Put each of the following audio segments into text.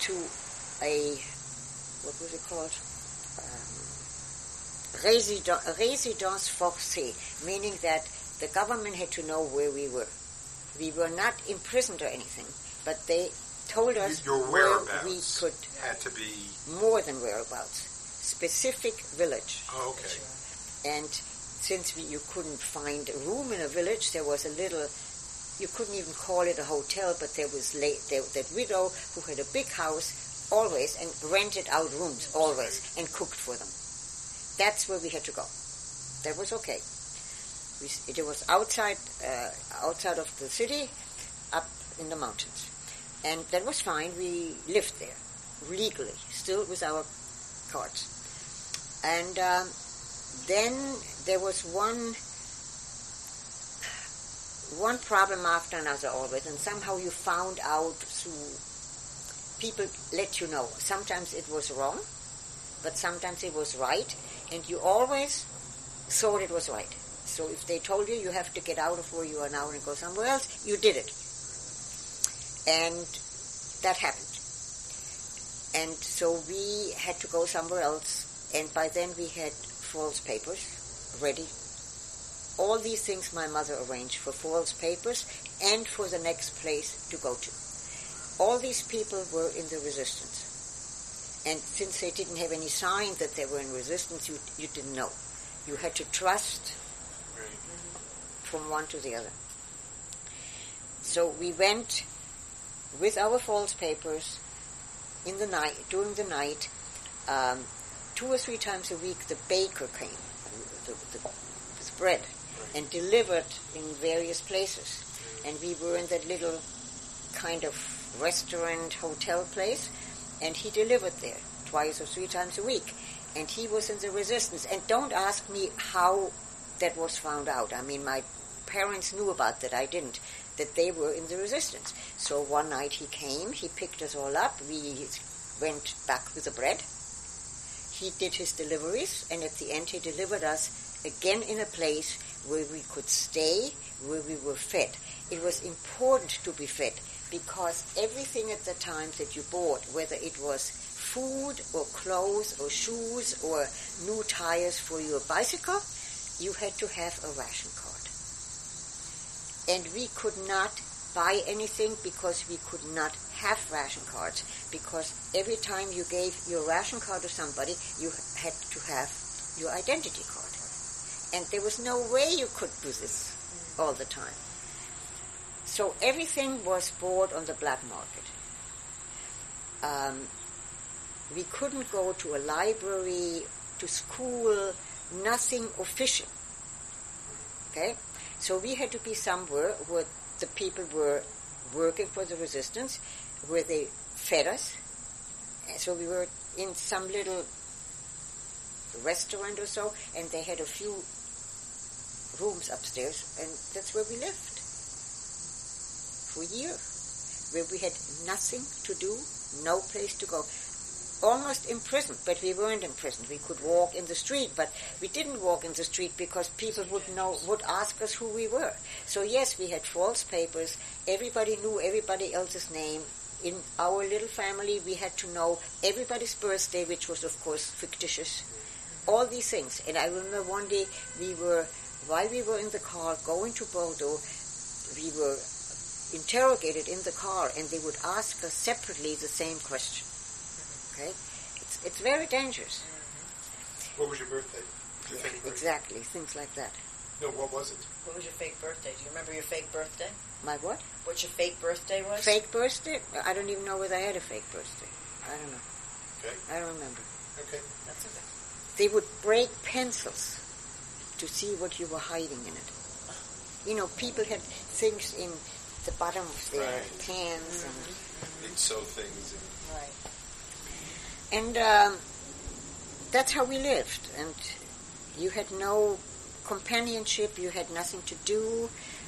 to a, what was it called? Résidence forcée, meaning that the government had to know where we were. We were not imprisoned or anything, but they told us your whereabouts where we could had to be more than whereabouts. Specific village. Oh, okay. And since you couldn't find a room in a village, there was a little, you couldn't even call it a hotel, but there was that widow who had a big house always and rented out rooms always and cooked for them. That's where we had to go. That was okay. It was outside of the city, up in the mountains. And that was fine. We lived there, legally, still with our cards. And then there was one problem after another always, and somehow you found out through people let you know. Sometimes it was wrong, but sometimes it was right, and you always thought it was right. So if they told you have to get out of where you are now and go somewhere else, you did it. And that happened. And so we had to go somewhere else, and by then we had false papers ready. All these things my mother arranged for false papers and for the next place to go to. All these people were in the resistance. And since they didn't have any sign that they were in resistance, you didn't know. You had to trust from one to the other. So we went with our false papers in the night, during the night. 2 or 3 times a week the baker came with bread and delivered in various places. And we were in that little kind of restaurant, hotel place, and he delivered there 2 or 3 times a week. And he was in the resistance. And don't ask me how that was found out. I mean, my parents knew about that. I didn't. That they were in the resistance. So one night he came, he picked us all up, we went back with the bread. He did his deliveries, and at the end he delivered us again in a place where we could stay, where we were fed. It was important to be fed, because everything at the time that you bought, whether it was food or clothes or shoes or new tires for your bicycle, you had to have a ration card. And we could not buy anything because we could not have ration cards, because every time you gave your ration card to somebody, you had to have your identity card. And there was no way you could do this all the time. So everything was bought on the black market. We couldn't go to a library, to school, nothing official. Okay? So we had to be somewhere where the people were working for the resistance, where they fed us. And so we were in some little restaurant or so, and they had a few rooms upstairs, and that's where we lived for a year, where we had nothing to do, no place to go. Almost imprisoned, but we weren't imprisoned. We could walk in the street, but we didn't walk in the street because people would ask us who we were. So yes, we had false papers. Everybody knew everybody else's name. In our little family, we had to know everybody's birthday, which was, of course, fictitious. All these things. And I remember one day while we were in the car going to Bordeaux, we were interrogated in the car, and they would ask us separately the same question. Okay? It's very dangerous. What was your birthday? Your fake birthday? Exactly, things like that. No, what was it? What was your fake birthday? Do you remember your fake birthday? My what? What your fake birthday was? Fake birthday? I don't even know whether I had a fake birthday. I don't know. Okay. I don't remember. Okay. That's okay. They would break pencils to see what you were hiding in it. You know, people had things in the bottom of their pants. Mm-hmm. They'd sew things in. Right. And that's how we lived. And you had no companionship. You had nothing to do.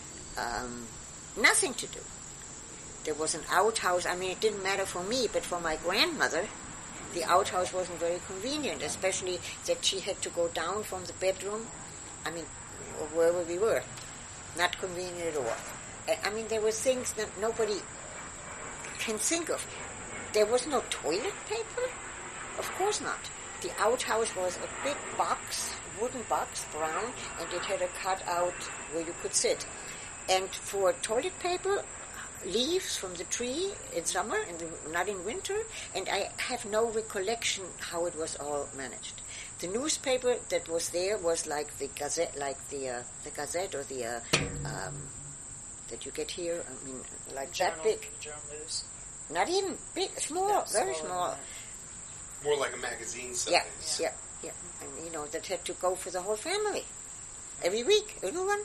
Nothing to do. There was an outhouse. I mean, it didn't matter for me, but for my grandmother, the outhouse wasn't very convenient, especially that she had to go down from the bedroom, I mean, or wherever we were. Not convenient at all. I mean, there were things that nobody can think of. There was no toilet paper? Of course not. The outhouse was a big box, wooden box, brown, and it had a cutout where you could sit. And for toilet paper, leaves from the tree in summer, not in winter, and I have no recollection how it was all managed. The newspaper that was there was like the Gazette, the Gazette or the that you get here. I mean, like Journal, that big. Journal News. Not even big, small, No, very smaller small. than More like a magazine size. Yeah. And, that had to go for the whole family. Every week, everyone.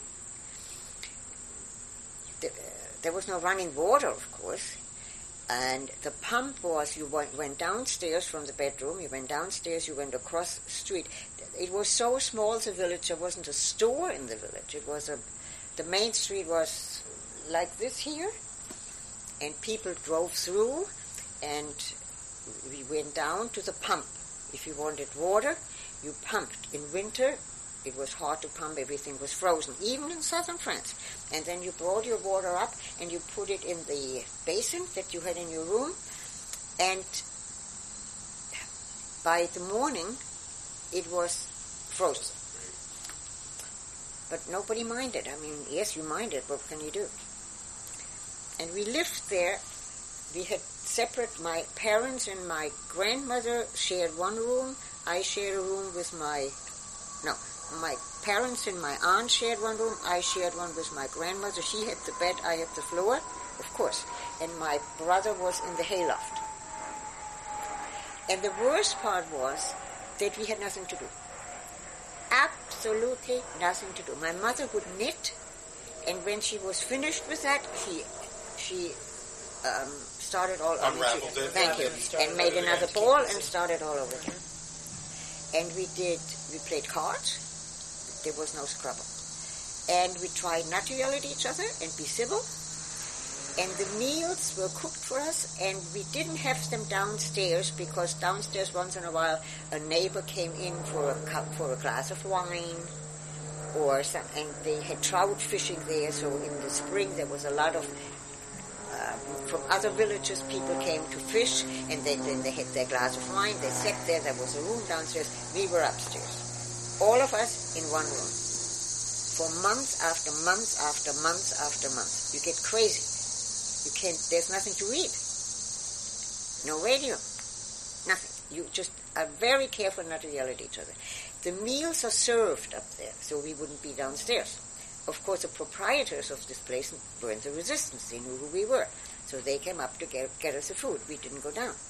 There was no running water, of course. And the pump was, you went downstairs from the bedroom, you went downstairs, you went across the street. It was so small, the village, there wasn't a store in the village. It was the main street was like this here, and people drove through, and we went down to the pump. If you wanted water, you pumped. In winter, it was hard to pump, everything was frozen, even in southern France. And then you brought your water up and you put it in the basin that you had in your room, and by the morning it was frozen. But nobody minded. I mean, yes, you minded, what can you do? And we lived there. We had separate, my parents and my grandmother shared one room. I shared a room with my parents and my aunt shared one room. I shared one with my grandmother. She had the bed, I had the floor, of course. And my brother was in the hayloft. And the worst part was that we had nothing to do. Absolutely nothing to do. My mother would knit, and when she was finished with that, she started all over. Unraveled it. Thank you. And made another ball and started all over again. And we played cards. There was no Scrabble. And we tried not to yell at each other and be civil. And the meals were cooked for us, and we didn't have them downstairs, because downstairs once in a while a neighbor came in for a glass of wine, or some, and they had trout fishing there. So in the spring there was a lot of from other villages people came to fish, and then they had their glass of wine. They sat there. There was a room downstairs. We were upstairs, all of us in one room, for months after months after months after months. You get crazy. You can't. There's nothing to read. No radio. Nothing. You just are very careful not to yell at each other. The meals are served up there, so we wouldn't be downstairs. Of course, the proprietors of this place were in the resistance. They knew who we were. So they came up to get us the food. We didn't go down.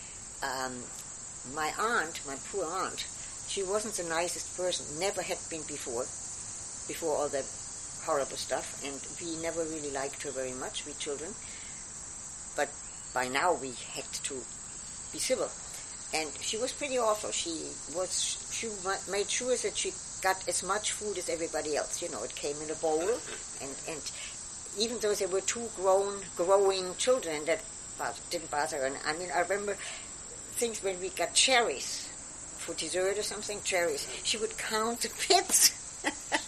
My aunt, my poor aunt, she wasn't the nicest person. Never had been before all that horrible stuff. And we never really liked her very much, we children. But by now we had to be civil. And she was pretty awful. She made sure that she got as much food as everybody else. You know, it came in a bowl, and even though there were two growing children, that didn't bother her. And I mean, I remember things when we got cherries for dessert or something, cherries. She would count the pits.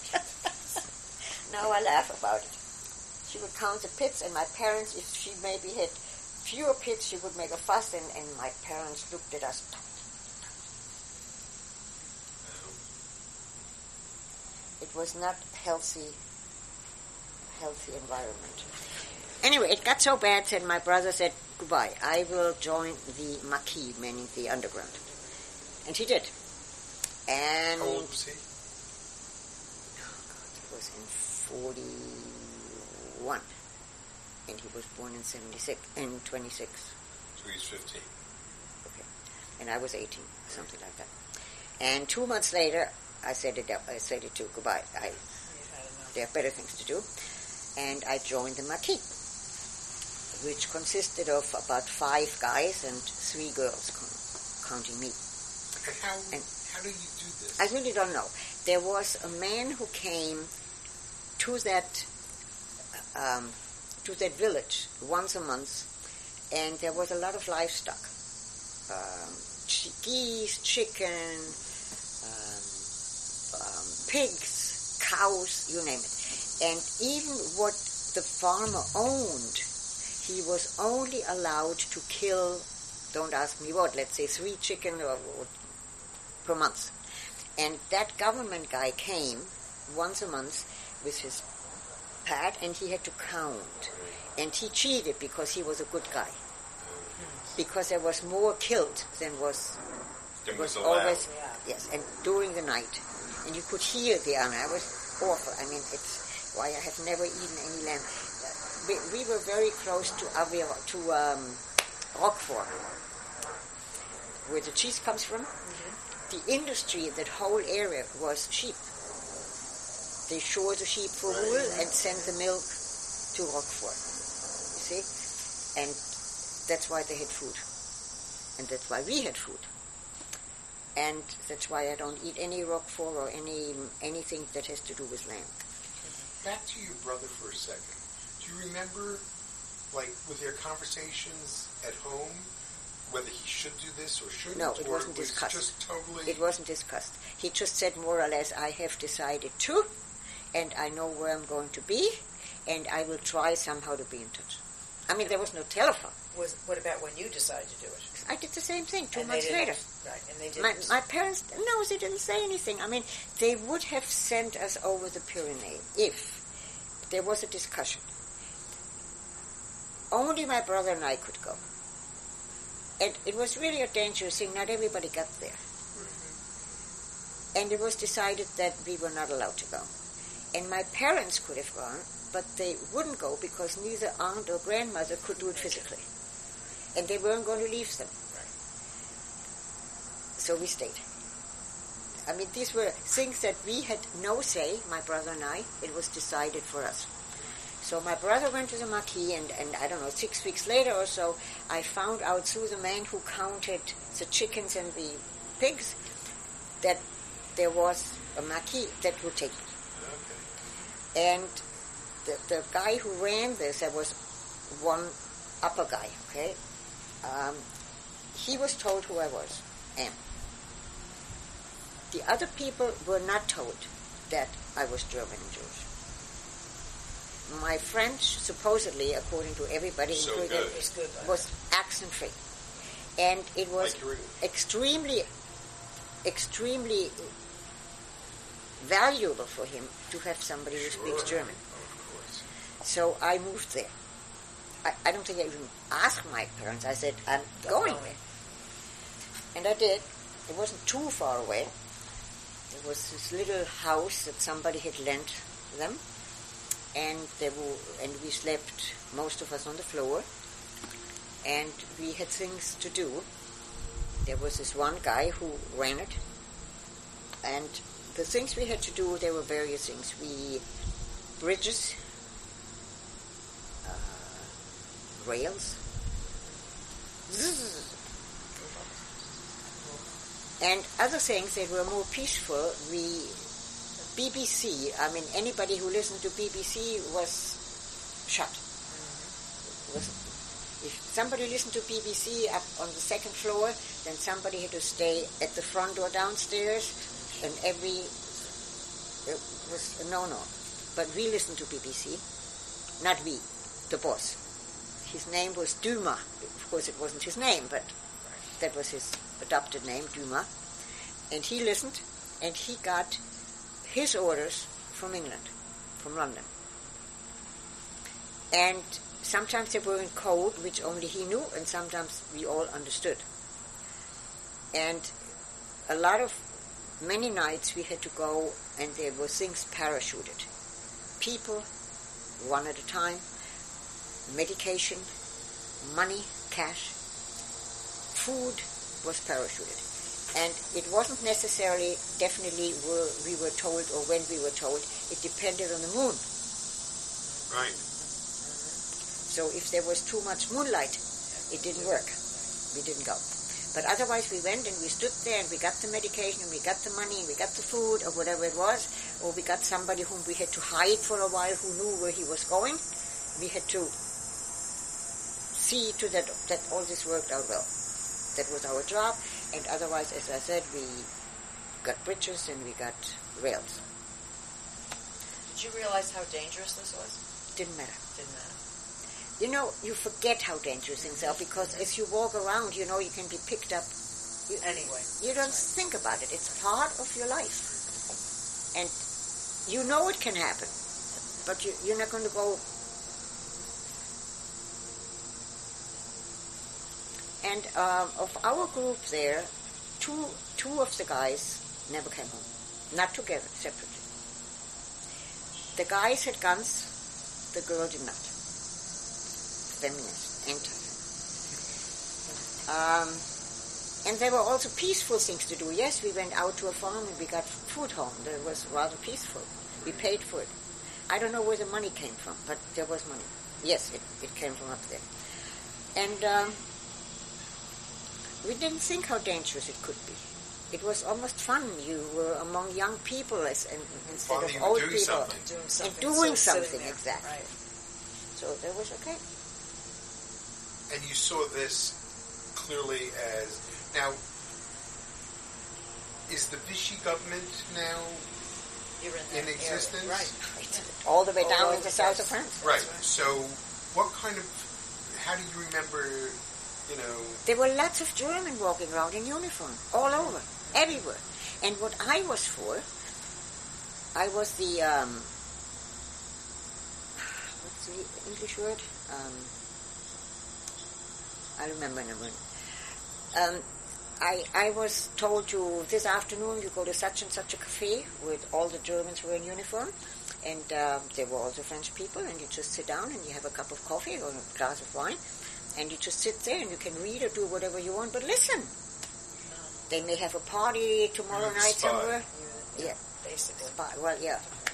Now I laugh about it. She would count the pits, and my parents, if she maybe had fewer pits, she would make a fuss, and my parents looked at us. It was not healthy environment. Anyway, it got so bad that my brother said, goodbye, I will join the Maquis, meaning the underground. And he did. And how old was he? It was in 41. And he was born in 26, in 26. So he's 15. Okay. And I was 18, something like that. And 2 months later, I said it to goodbye. There are better things to do. And I joined the Maquis, which consisted of about 5 guys and 3 girls, counting me. And how do you do this? I really don't know. There was a man who came to that village once a month, and there was a lot of livestock, geese, chicken, pigs, cows, you name it. And even what the farmer owned, he was only allowed to kill don't ask me what, let's say 3 chicken or per month. And that government guy came once a month with his pad, and he had to count. And he cheated because he was a good guy. Because there was more killed than was always, yes, and during the night. And you could hear the animal. It was awful. I mean, it's why I have never eaten any lamb. We were very close to Roquefort, where the cheese comes from. The industry, that whole area was sheep. They shore the sheep for wool and send the milk to Roquefort. You see? And that's why they had food. And that's why we had food. And that's why I don't eat any Roquefort or anything that has to do with lamb. Back to your brother for a second. Do you remember, like, with their conversations at home, whether he should do this or shouldn't? No, it wasn't discussed. Just totally... It wasn't discussed. He just said more or less, I have decided to, and I know where I'm going to be, and I will try somehow to be in touch. I mean, there was no telephone. What about when you decided to do it? I did the same thing 2 And months they didn't- later. Right, and they didn't. My parents, no, they didn't say anything. I mean, they would have sent us over the Pyrenees if there was a discussion. Only my brother and I could go. And it was really a dangerous thing. Not everybody got there. And it was decided that we were not allowed to go. And my parents could have gone, but they wouldn't go because neither aunt or grandmother could do it physically. And they weren't going to leave them. So we stayed. I mean, these were things that we had no say, my brother and I. It was decided for us. So my brother went to the marquee, and I don't know, 6 weeks later or so, I found out through the man who counted the chickens and the pigs that there was a marquee that would take it. Okay. And the guy who ran this, there was one upper guy, okay? He was told who I was, am. The other people were not told that I was German and Jewish. My French, supposedly, according to everybody, So including, good. was accent-free. And it was Like extremely valuable for him to have somebody who speaks German. Of course. So I moved there. I don't think I even asked my parents. I said, I'm going there. And I did. It wasn't too far away. There was this little house that somebody had lent them. And we slept, most of us, on the floor. And we had things to do. There was this one guy who ran it. And the things we had to do, there were various things. Bridges, rails, and other things that were more peaceful. BBC, I mean, anybody who listened to BBC was shot. If somebody listened to BBC up on the second floor, then somebody had to stay at the front door downstairs, and it was a no-no. But we listened to BBC, not we, the boss. His name was Dumas. Of course, it wasn't his name, but that was his adopted name, Dumas. And he listened, and he got his orders from England, from London. And sometimes they were in code, which only he knew, and sometimes we all understood. And many nights we had to go, and there were things parachuted. People, one at a time, medication, money, cash, food was parachuted. And it wasn't necessarily, definitely, we were told or when we were told. It depended on the moon. Right. So if there was too much moonlight, it didn't work. We didn't go. But otherwise we went and we stood there and we got the medication and we got the money and we got the food or whatever it was, or we got somebody whom we had to hide for a while who knew where he was going. We had to see to that all this worked out well. That was our job. And otherwise, as I said, we got bridges and we got rails. Did you realize how dangerous this was? Didn't matter. Didn't matter. You know, you forget how dangerous things are because as you walk around, you know you can be picked up. Anyway. You don't think about it. It's part of your life. And you know it can happen. But you're not going to go... And of our group there, two of the guys never came home. Not together, separately. The guys had guns, the girl did not. Feminist, anti-feminist. And there were also peaceful things to do. Yes, we went out to a farm and we got food home. That was rather peaceful. We paid for it. I don't know where the money came from, but there was money. Yes, it came from up there. And we didn't think how dangerous it could be. It was almost fun. You were among young people instead of old people. Doing something, exactly. Right. So that was okay. And you saw this clearly as... Now, is the Vichy government now in existence? Right. All the way down in the south of France. Right. So what kind of... How do you remember, There were lots of German walking around in uniform, all over, everywhere. And what I was for, I was the, what's the English word? I remember in a minute. I was told this afternoon you go to such and such a cafe with all the Germans who were in uniform, and there were also French people, and you just sit down and you have a cup of coffee or a glass of wine, and you just sit there and you can read or do whatever you want, but listen. They may have a party tomorrow night somewhere. Yeah. Basically. Well, yeah.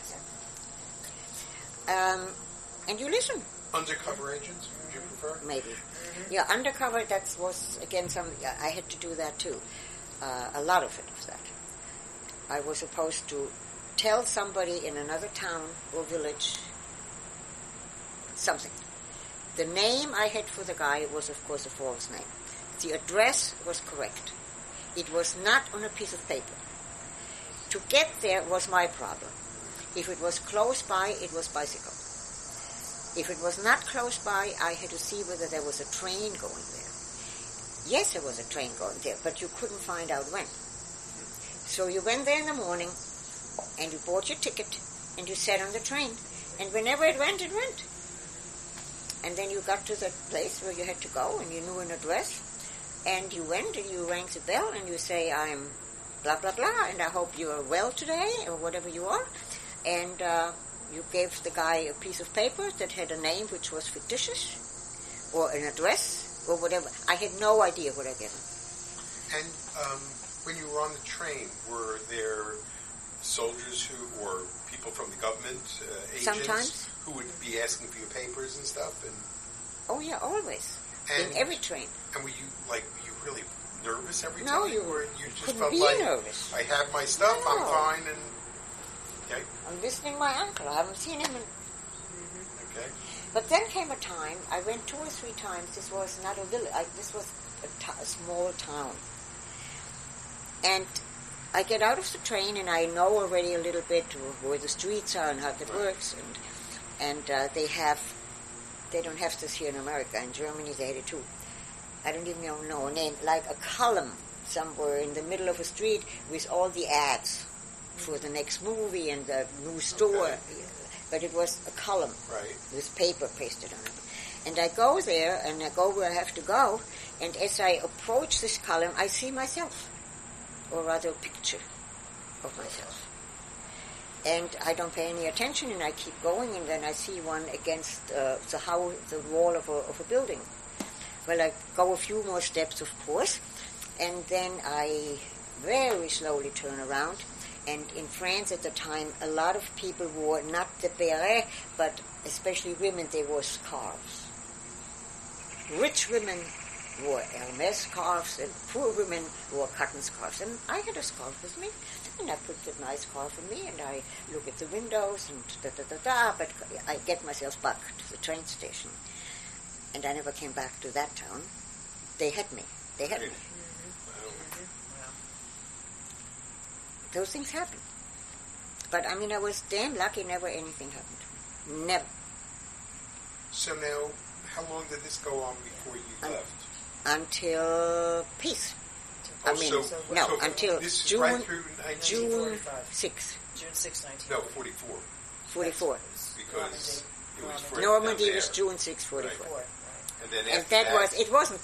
And you listen. Undercover agents, would you prefer? Maybe. Mm-hmm. Yeah, undercover, that was, again, I had to do that too. A lot of it was that. I was supposed to tell somebody in another town or village something. The name I had for the guy was, of course, a false name. The address was correct. It was not on a piece of paper. To get there was my problem. If it was close by, it was bicycle. If it was not close by, I had to see whether there was a train going there. Yes, there was a train going there, but you couldn't find out when. So you went there in the morning, and you bought your ticket, and you sat on the train. And whenever it went, it went. And then you got to the place where you had to go, and you knew an address, and you went, and you rang the bell, and you say, I'm blah, blah, blah, and I hope you are well today, or whatever you are. And you gave the guy a piece of paper that had a name which was fictitious, or an address, or whatever. I had no idea what I gave him. And when you were on the train, were there soldiers or people from the government, agents, sometimes, who would be asking for your papers and stuff? And oh yeah, always. In every train. And were you really nervous every time? No, you just couldn't felt be like, nervous. I have my stuff, No. I'm fine, and... Okay. I'm visiting my uncle. I haven't seen him in... Okay. But then came a time, I went 2 or 3 times, this was not a village, this was a small town. And I get out of the train and I know already a little bit where the streets are and how that works. And they don't have this here in America. In Germany they had it too. I don't even know a name, like a column somewhere in the middle of a street with all the ads for the next movie and the new store. Okay. But it was a column with paper pasted on it. And I go there, and I go where I have to go, and as I approach this column, I see myself, or rather a picture of myself. And I don't pay any attention, and I keep going, and then I see one against the wall of a building. Well, I go a few more steps, of course, and then I very slowly turn around. And in France at the time, a lot of people wore not the beret, but especially women, they wore scarves. Rich women wore Hermes scarves, and poor women wore cotton scarves. And I had a scarf with me, and I put the nice scarf on me, and I look at the windows, and but I get myself back to the train station. And I never came back to that town. They had me. They had me. Those things happen. But, I was damn lucky never anything happened to me. Never. So now, how long did this go on before you left? Until peace. Oh, I mean, until this is June, right through June 1945. 6th, June 6, 19. No, 44. 44. Because it was for Normandy down was there. June 6, 44. Right. And then And after it wasn't